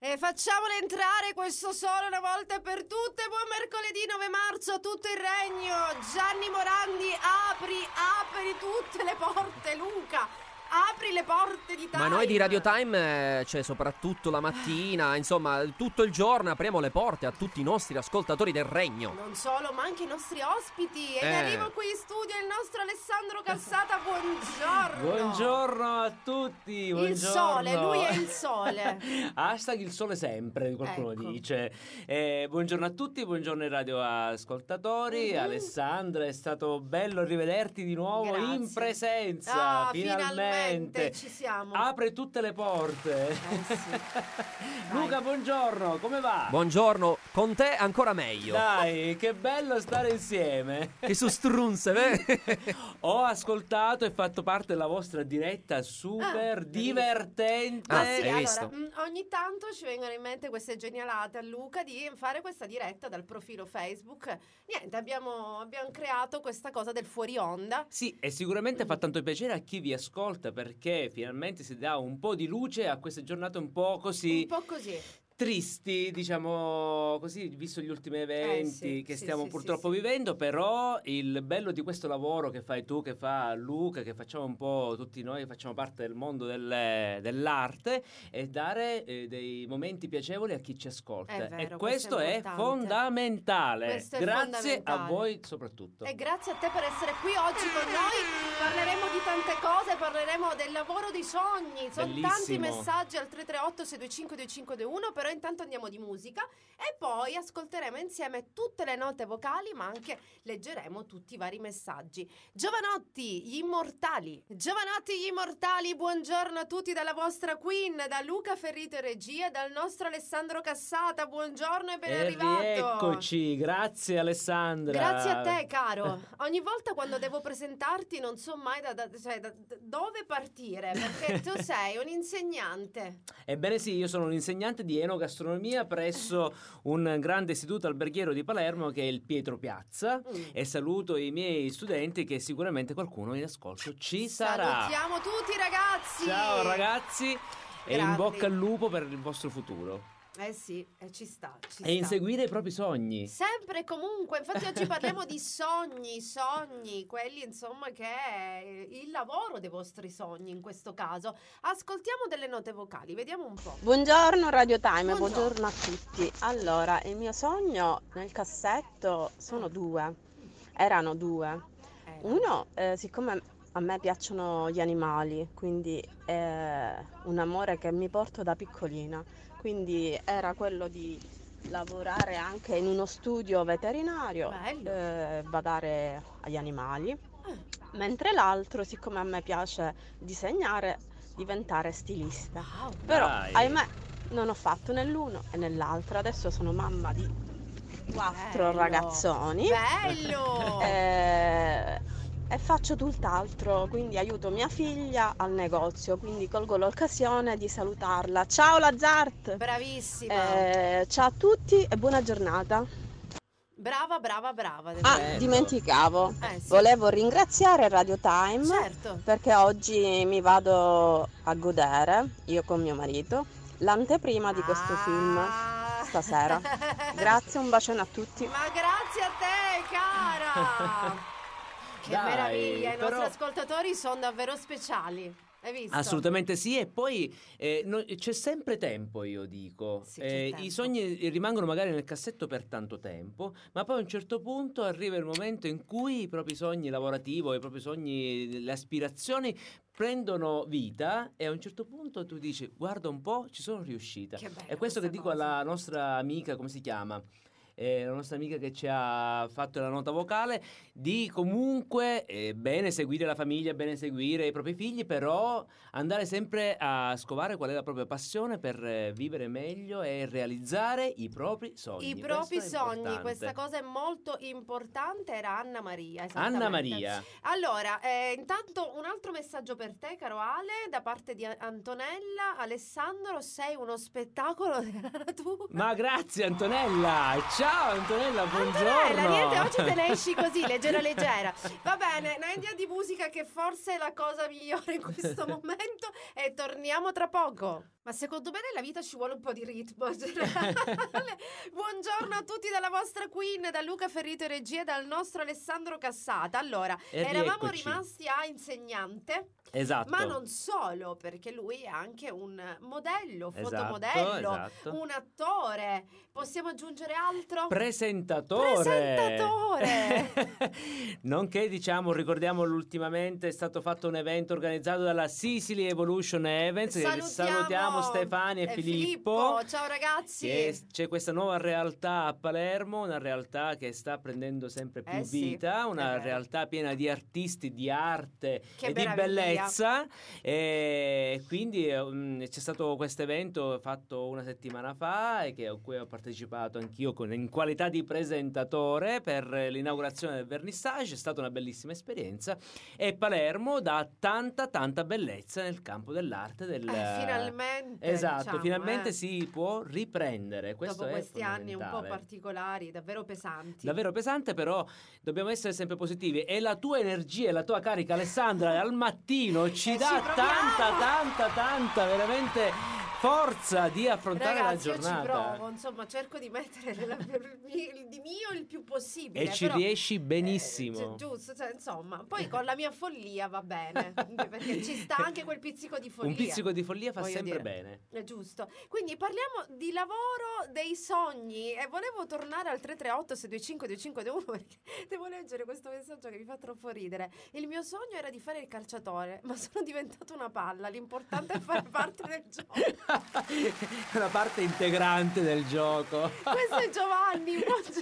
E facciamole entrare questo sole una volta per tutte. Buon mercoledì 9 marzo a tutto il regno. Gianni Morandi, apri tutte le porte, Luca. Apri le porte di Time. Ma noi di Radio Time, cioè soprattutto la mattina, insomma, tutto il giorno apriamo le porte a tutti i nostri ascoltatori del regno. Non solo, ma anche i nostri ospiti. Ed arrivo qui in studio il nostro Alessandro Cassata. Buongiorno. Buongiorno a tutti. Buongiorno. Il sole, lui è il sole. Hashtag il sole sempre, qualcuno dice. Buongiorno a tutti, buongiorno ai radioascoltatori. Alessandra, è stato bello rivederti di nuovo. Grazie. In presenza. Finalmente. Ci siamo. Apre tutte le porte. Sì. Luca, buongiorno, come va? Buongiorno, con te ancora meglio. Dai, che bello stare insieme. Che sustrunze, beh. Ho ascoltato e fatto parte della vostra diretta super divertente. Sì, hai allora, visto? ogni tanto ci vengono in mente queste genialate a Luca di fare questa diretta dal profilo Facebook. Niente, abbiamo creato questa cosa del fuori onda. Sì, e sicuramente fa tanto piacere a chi vi ascolta, perché finalmente si dà un po' di luce a queste giornate un po' così tristi, diciamo così, visto gli ultimi eventi che stiamo purtroppo vivendo. Però il bello di questo lavoro che fai tu, che fa Luca, che facciamo un po' tutti noi, che facciamo parte del mondo dell'arte, è dare dei momenti piacevoli a chi ci ascolta. È vero, e questo è fondamentale. Questo è grazie fondamentale. a voi soprattutto. E grazie a te per essere qui oggi con noi. Parleremo di tante cose, parleremo del lavoro dei sogni. Sono Bellissimo. tanti messaggi al 338 625 2521, però intanto andiamo di musica e poi ascolteremo insieme tutte le note vocali, ma anche leggeremo tutti i vari messaggi. Giovanotti, gli immortali, buongiorno a tutti dalla vostra Queen, da Luca Ferrito in regia, dal nostro Alessandro Cassata. Buongiorno e ben arrivato. Eccoci, grazie Alessandra. Grazie a te, caro. Ogni volta quando devo presentarti non so mai da dove partire, perché tu sei un insegnante. Ebbene sì, io sono un insegnante di enogastronomia presso un grande istituto alberghiero di Palermo che è il Pietro Piazza, e saluto i miei studenti, che sicuramente qualcuno in ascolto ci sarà. Salutiamo tutti, ragazzi. Ciao ragazzi, e in Grandi. bocca al lupo per il vostro futuro. Sì, ci sta. E inseguire i propri sogni. Sempre e comunque, infatti oggi parliamo di sogni, quelli insomma che è il lavoro dei vostri sogni in questo caso. Ascoltiamo delle note vocali, vediamo un po'. Buongiorno Radio Time, buongiorno a tutti. Allora, il mio sogno nel cassetto erano due. Uno, siccome a me piacciono gli animali, quindi è un amore che mi porto da piccolina, quindi era quello di lavorare anche in uno studio veterinario, badare agli animali, mentre l'altro, siccome a me piace disegnare, diventare stilista. Però ahimè non ho fatto né l'uno e né l'altro. Adesso sono mamma di 4 ragazzoni. Bello! E faccio tutt'altro, quindi aiuto mia figlia al negozio, quindi colgo l'occasione di salutarla. Ciao Lazzart! Bravissima! Ciao a tutti e buona giornata. Brava. Dimenticavo, volevo ringraziare Radio Time, perché oggi mi vado a godere, io con mio marito, l'anteprima di questo film stasera. Grazie, un bacione a tutti. Ma grazie a te, cara! Che meraviglia, i nostri ascoltatori sono davvero speciali. Hai visto? Assolutamente sì, e poi c'è sempre tempo, io dico. I sogni rimangono magari nel cassetto per tanto tempo, ma poi a un certo punto arriva il momento in cui i propri sogni lavorativi, i propri sogni, le aspirazioni prendono vita, e a un certo punto tu dici: guarda un po', ci sono riuscita. È questo che dico alla nostra amica, come si chiama? La nostra amica che ci ha fatto la nota vocale, di comunque bene seguire la famiglia, bene seguire i propri figli, però andare sempre a scovare qual è la propria passione per vivere meglio e realizzare i propri sogni. I propri sogni, questa cosa è molto importante. Era Anna Maria. Anna Maria. Allora, intanto un altro messaggio per te, caro Ale, da parte di Antonella. Alessandro, sei uno spettacolo della natura. Ma grazie Antonella, ciao Antonella, buongiorno. Antonella, niente, oggi te ne esci così, leggera. Va bene, noi andiamo di musica, che forse è la cosa migliore in questo momento, e torniamo tra poco. Ma secondo me nella vita ci vuole un po' di ritmo. Buongiorno a tutti dalla vostra Queen, da Luca Ferrito in regia e dal nostro Alessandro Cassata. Allora, eravamo rimasti a insegnante. Esatto. Ma non solo, perché lui è anche un modello, fotomodello, un attore. Possiamo aggiungere altro? Presentatore. Nonché, diciamo, ricordiamo ultimamente è stato fatto un evento organizzato dalla Sicily Evolution Events. Salutiamo Stefania e Filippo. Ciao ragazzi. C'è questa nuova realtà a Palermo, una realtà che sta prendendo sempre più vita, una realtà piena di artisti, di arte e di bellezza. E quindi c'è stato questo evento fatto una settimana fa e a cui ho partecipato anch'io in qualità di presentatore per l'inaugurazione del vernissage. È stata una bellissima esperienza e Palermo dà tanta bellezza nel campo dell'arte finalmente, esatto, diciamo, finalmente si può riprendere. Questo dopo è questi anni un po' particolari, davvero pesante, però dobbiamo essere sempre positivi e la tua energia e la tua carica, Alessandra, al mattino ci dà tanta veramente forza di affrontare la giornata. Io ci provo, insomma, cerco di mettere di mio il più possibile e ci riesci benissimo, giusto, cioè, insomma, poi con la mia follia va bene, perché ci sta anche quel pizzico di follia. Un pizzico di follia fa sempre bene, è giusto. Quindi parliamo di lavoro, dei sogni, e volevo tornare al 338 625 2521 perché devo leggere questo messaggio che mi fa troppo ridere. Il mio sogno era di fare il calciatore, ma sono diventato una palla, l'importante è fare parte del gioco. Una parte integrante del gioco. Questo è Giovanni.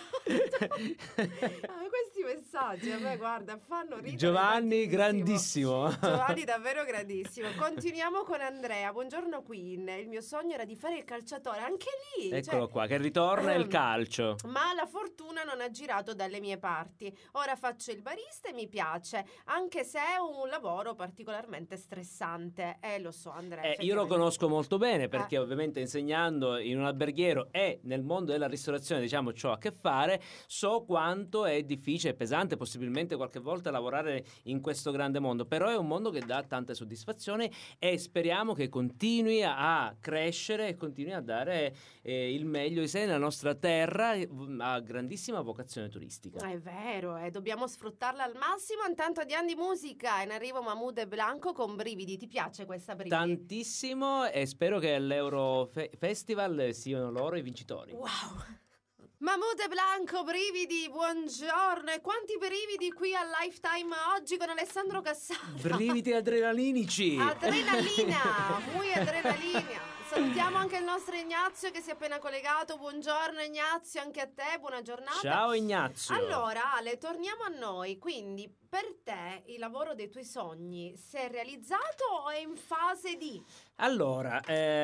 Questi messaggi a me, guarda, fanno ridere. Giovanni grandissimo. Giovanni davvero grandissimo. Continuiamo con Andrea. Buongiorno Queen. Il mio sogno era di fare il calciatore, anche lì. Eccolo qua, che ritorna il calcio. Ma la fortuna non ha girato dalle mie parti. Ora faccio il barista e mi piace, anche se è un lavoro particolarmente stressante. Lo so, Andrea. Io lo conosco molto bene perché ovviamente insegnando in un alberghiero e nel mondo della ristorazione, diciamo, c'ho a che fare, so quanto è difficile e pesante possibilmente qualche volta lavorare in questo grande mondo, però è un mondo che dà tante soddisfazioni e speriamo che continui a crescere e continui a dare il meglio di sé nella nostra terra, ha grandissima vocazione turistica. È vero, dobbiamo sfruttarla al massimo. Intanto andiamo di musica, in arrivo Mahmood e Blanco con Brividi. Ti piace questa Brividi? Tantissimo, e spero che all'Euro Festival siano loro i vincitori. Wow! Mahmood e Blanco, Brividi, buongiorno. E quanti brividi qui al Lifetime oggi con Alessandro Cassata. Brividi adrenalinici. Adrenalina, muy adrenalina. Salutiamo anche il nostro Ignazio che si è appena collegato. Buongiorno Ignazio, anche a te, buona giornata. Ciao Ignazio. Allora Ale, torniamo a noi. Quindi per te il lavoro dei tuoi sogni si è realizzato o è in fase di? Allora,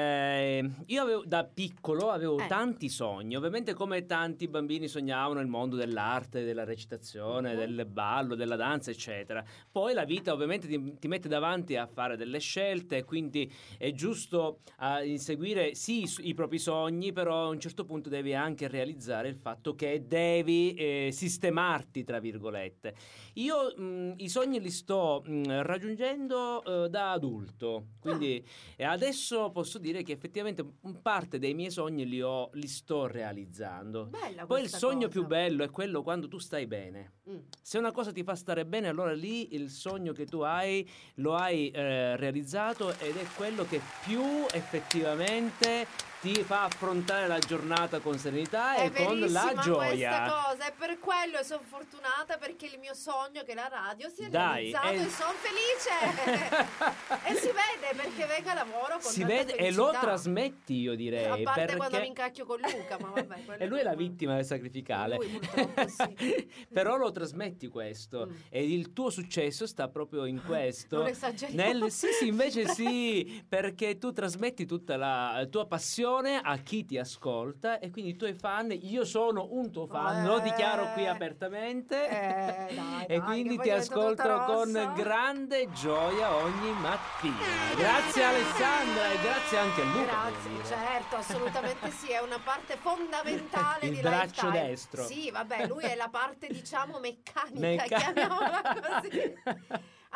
io da piccolo avevo tanti sogni, ovviamente come tanti bambini sognavano il mondo dell'arte, della recitazione, del ballo, della danza, eccetera. Poi la vita ovviamente ti mette davanti a fare delle scelte, quindi è giusto inseguire sì i propri sogni, però a un certo punto devi anche realizzare il fatto che devi sistemarti, tra virgolette. Io i sogni li sto raggiungendo da adulto, quindi adesso posso dire che effettivamente parte dei miei sogni li sto realizzando. Bella. Poi il sogno più bello è quello quando tu stai bene. Se una cosa ti fa stare bene, allora lì il sogno che tu hai lo hai realizzato, ed è quello che più effettivamente ti fa affrontare la giornata con serenità e con la gioia. Questa cosa è per quello sono fortunata, perché il mio sogno che la radio si è realizzato e sono felice. E si vede, perché venga lavoro con si tanta vede felicità. E lo trasmetti, io direi, a parte perché quando mi incacchio con Luca, ma vabbè, e lui è la vittima del sacrificale. Lui purtroppo sì. Però lo trasmetti questo e il tuo successo sta proprio in questo. Non esageriamo. Sì, invece sì, perché tu trasmetti tutta la tua passione a chi ti ascolta, e quindi i tuoi fan, io sono un tuo fan, lo dichiaro qui apertamente, e quindi ti ascolto con grande gioia ogni mattina. Grazie Alessandra e grazie anche a Luca. Grazie, certo, assolutamente sì, è una parte fondamentale il di braccio Lifetime. destro. Sì, vabbè, lui è la parte, diciamo, meccanica. Chiamiamola così.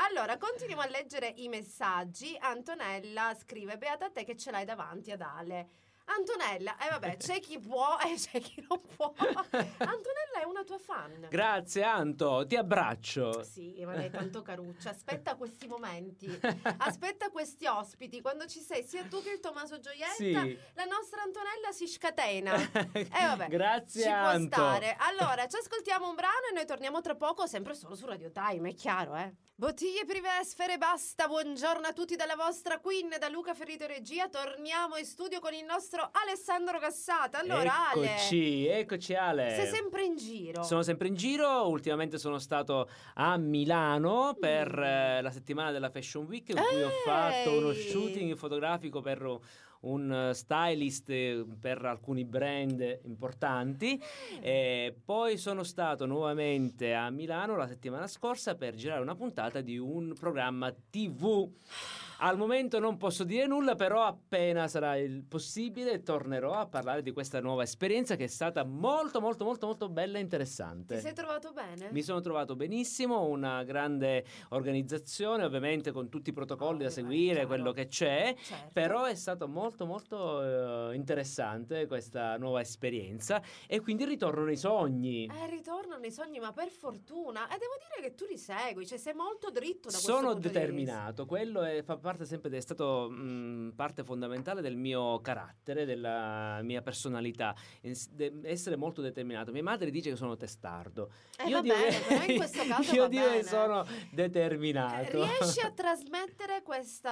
Allora, continuiamo a leggere i messaggi. Antonella scrive: beata te che ce l'hai davanti ad Ale. Antonella, vabbè, c'è chi può e c'è chi non può. Antonella è una tua fan. Grazie Anto, ti abbraccio. Sì, ma lei è tanto caruccia. Aspetta questi momenti, aspetta questi ospiti. Quando ci sei sia tu che il Tommaso Gioietta, Sì. la nostra Antonella si scatena. Vabbè, Grazie ci Anto. può stare. Allora, ci ascoltiamo un brano e noi torniamo tra poco, sempre solo su Radio Time, è chiaro, Bottiglie privé, sfere basta. Buongiorno a tutti dalla vostra Queen, da Luca Ferrito Regia. Torniamo in studio con il nostro Alessandro Cassata. Allora, Eccoci Ale. sei sempre in giro. Sono sempre in giro. Ultimamente sono stato a Milano per la settimana della Fashion Week, in cui ho fatto uno shooting fotografico per un stylist per alcuni brand importanti. E poi sono stato nuovamente a Milano la settimana scorsa per girare una puntata di un programma TV. Al momento non posso dire nulla, però appena sarà il possibile tornerò a parlare di questa nuova esperienza che è stata molto molto molto molto bella e interessante. Ti sei trovato bene? Mi sono trovato benissimo, una grande organizzazione, ovviamente con tutti i protocolli da seguire, chiaro. quello che c'è, Certo. però è stato molto molto interessante questa nuova esperienza e quindi ritorno nei sogni. Ritornano i sogni, ma per fortuna. E devo dire che tu li segui, cioè sei molto dritto da questo Sono punto di determinato, quello fa parte sempre, è stato parte fondamentale del mio carattere, della mia personalità, essere molto determinato. Mia madre dice che sono testardo. Va bene, però in questo caso io va dico che bene. sono determinato. Riesci a trasmettere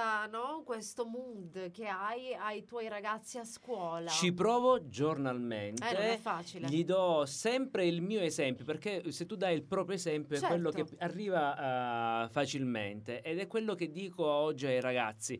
questo mood che hai ai tuoi ragazzi a scuola? Ci provo giornalmente. Non è facile. Gli do sempre il mio esempio, perché se tu dai il proprio esempio Certo. è quello che arriva facilmente, ed è quello che dico oggi ai ragazzi.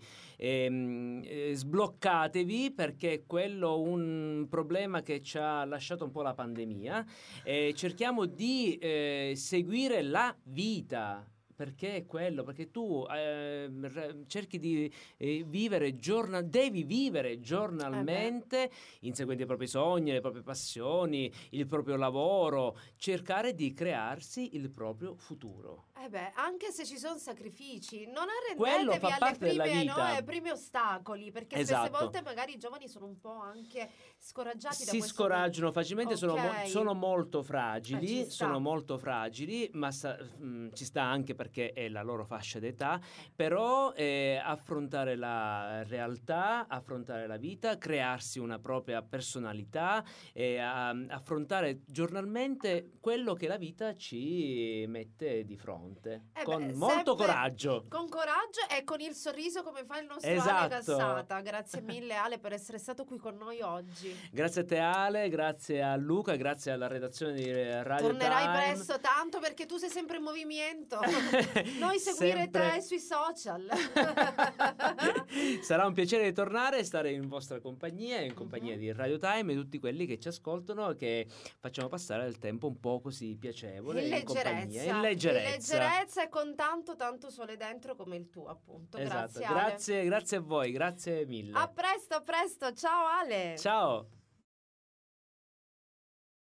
Sbloccatevi, perché è quello un problema che ci ha lasciato un po' la pandemia. Cerchiamo di seguire la vita. Perché è quello? Perché tu cerchi di vivere devi vivere giornalmente, inseguendo i propri sogni, le proprie passioni, il proprio lavoro, cercare di crearsi il proprio futuro. Anche se ci sono sacrifici, non Quello arrendetevi fa parte della vita. ai primi ostacoli, perché Esatto. spesse volte magari i giovani sono un po' anche scoraggiati da Si questo scoraggiano facilmente, Ok. sono molto fragili, ci sta. ma ci sta anche perché è la loro fascia d'età, però affrontare la realtà, affrontare la vita, crearsi una propria personalità e affrontare giornalmente quello che la vita ci mette di fronte, con molto sempre coraggio. Con coraggio e con il sorriso, come fa il nostro Esatto. Ale Cassata. Grazie mille Ale per essere stato qui con noi oggi. Grazie a te Ale, grazie a Luca, grazie alla redazione di Radio Tornerai Time. presto, tanto perché tu sei sempre in movimento. Noi seguire Sempre. te sui social. Sarà un piacere di tornare e stare in vostra compagnia, in compagnia di Radio Time e tutti quelli che ci ascoltano, che facciamo passare il tempo un po' così piacevole in compagnia, in leggerezza. E con tanto sole dentro come il tuo, appunto. Esatto. Grazie Ale. Grazie a voi, grazie mille. A presto, ciao Ale. Ciao.